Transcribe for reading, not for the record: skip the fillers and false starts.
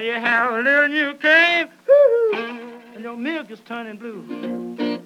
you have a little new cane, and your milk is turning blue.